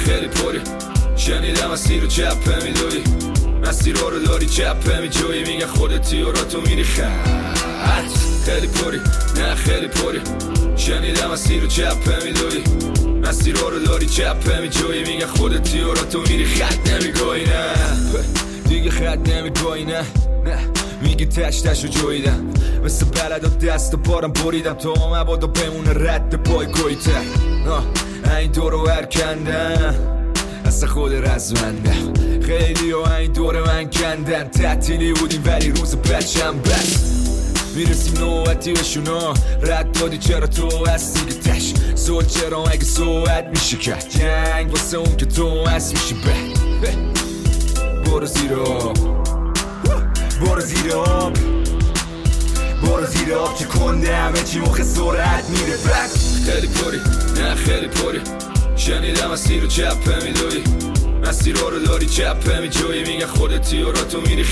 خیلی پری شنیدم مسیر رو چپه میدوی مسیر رو داری چپه میجوی میگه خودتی و را تو میری خط خیلی پری نه خیلی پری شنیدم مسیر رو چپه میدوی مسیر رو داری چپه میجوی میگه خودتی و را تو میری خط نمیگوی نه دیگه خط نمیگوی نه میگی تشتشو جویدم مثل بلد و دست و بارم بریدم تا مبادا بمونه رد پای گویته این دور رو هرکندم اصلا خود رزمندم خیلی و این دور من کندن تعطیلی بودیم ولی روز بچم بس میرسیم نوبتی بشونا رد دادی چرا تو هستی که تش سول چرا اگه صحبت میشه کرد جنگ واسه اون که تو هست میشه بد برو زیر آب برو زیر آب برو زیر آب که کنده همه چی مخ سرعت میره بک خیلی پری نه خیلی پری شنیدم مسیر رو چپه میدوی مسیر رو داری چپه میجوی میگه خودتی و را تو میری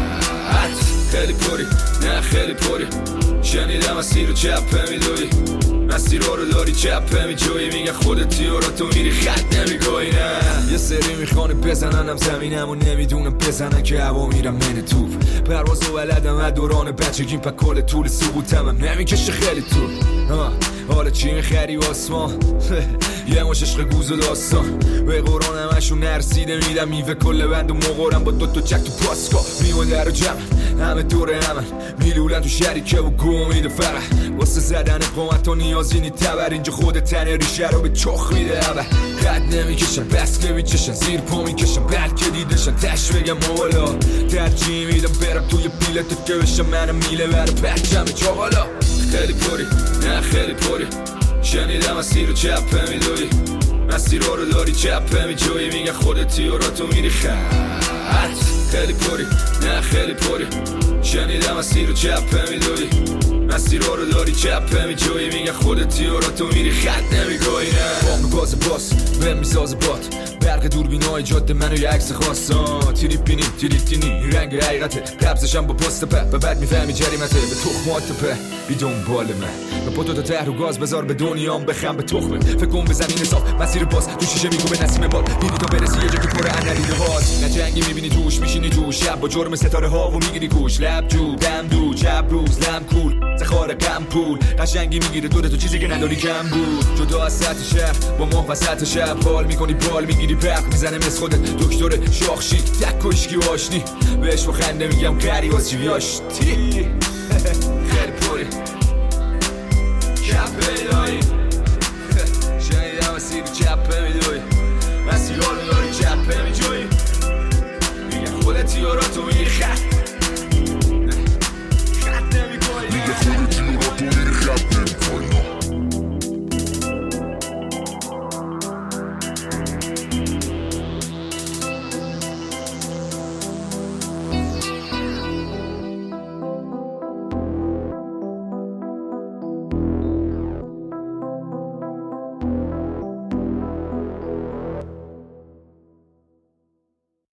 خط خیلی پری نه خیلی پری شنیدم مسیر رو چپه میدوی مسیر رو داری چپه میجوی میگه خودتی و را تو میری خط نمیگوی نه یه سری میخوانه بزننم زمینم و نمیدونم بزنن که هوا میرم من توپ پرواز و ولدم از دوران بچگیم پا کل طول سقوطم نمیکشه خیلی طول حالا چی میخری آسمان یه مش عشق گوز و داستان به قرآن همشون نرسیده میدم میوه کل بند و مقارم با دوتا چک تو پاسکا میون در و جمع همه دور همن میلولن تو شریکه و گومید فرح واسه زدن قومت و نیازی نی تبر اینجا خود تن ریشه رو به چخ میده ابر خط نمیکشن بس که میچشن زیر پا میکشن بلکه دیدشن تش بگم مولا ترجیح میدم برم توی بیلتت که بشم منم میله بر بچم چاوالا خیلی پری نه خیلی پری شنیدم مسیر رو چپه میدوی مسیر رو داری چپه میجوی میگه خودتی و را تو میری خط خیلی پری نه خیلی پری شنیدم مسیر رو چپه میدوی مسیر رو داری چپه میجوی میگه خودتی و را تو میری خط نمیگوی نه بام گاز باس بهم میسازه بات برق دوربینای جاده منو یه عکس خواستان تریپینی تریتینی رنگ حقیقته قبضشم با پست به بعد میفهمی جریمته به تخمات په بی دنبال من به پتو تا ته رو گاز بذار به دنیام بخم به تخمه فکر کن به زمین صاف مسیر باز تو شیشه میگو به نسیم باد دیدی تا برسی یه جا که پر انریده باز نه جنگی میبینی توش میشینی تو شب با جرم ستاره ها و میگیری گوش لب جو دم دو چپ روز لم کول زخار غم پول قشنگی میگیره دور تو چیزی که نداری کم بود جدا از سطح شهر با ماه وسط شب حال میکنی بال میگیری برق میزنه مثل خودت دکتر شاخشی تک کشکی و آشنی بهش با خنده میگم غری واسه چی بیاشتی خیلی پوری چپه داری شنیدم مسیر چپه میدوی مسیر رو داری چپه میجوی میگه خودتی و را تو میری خط